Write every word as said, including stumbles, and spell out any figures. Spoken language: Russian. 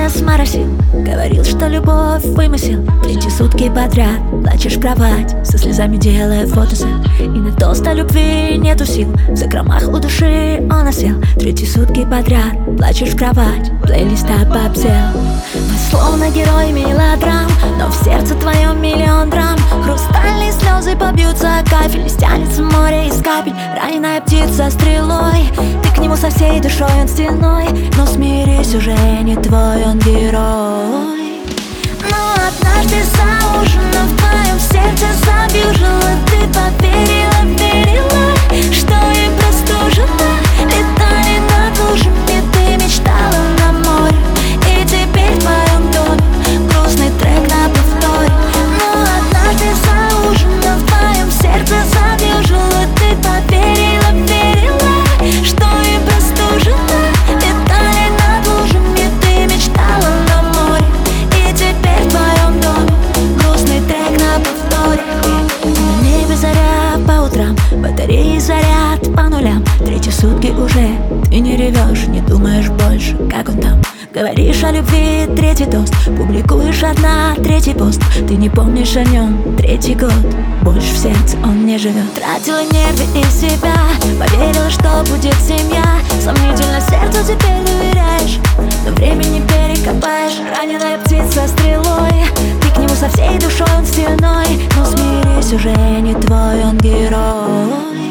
меня сморосил, говорил, что любовь вымысел. Третьи сутки подряд плачешь в кровать, со слезами делая фотосет. И на тост о любви нету сил, в закромах у души он осел. Третьи сутки подряд плачешь в кровать, плейлист обобсел. Мы словно герои мелодрам, но в сердце твоем миллион драм. Хрустальные слезы побьются о кафель, стянется море из капель. Раненая птица стрелой, ты к нему со всей душой, он стеной. Но смирись, уже не твой он герой. Но однажды за ужином в твоем сердце забьюжило. Ты поверила, верила, что и простужена. Летали над лужами, ты мечтала на море. И теперь в твоем доме грустный трек на повторе. Но однажды за ужином в твоем сердце забьюжило. Ты поверила, верила, что и простужена. Летали над лужами, ты мечтала на море. И теперь в твоем доме грустный трек на повторе. На небе заря по утрам, батареи заряд по нулям. Третьи сутки уже, ты не ревешь, не думаешь больше, как он там. Говоришь о любви, третий тост, публикуешь одна, третий пост. Ты не помнишь о нем, третий год, больше в сердце он не живет. Тратила нервы и себя, поверила, что будет семья. Сомнительно сердцу теперь доверяешь, но время не перекопаешь. Раненая птица стрелой, ты к нему со всей душой, он стеной. Но смирись, уже не твой он герой.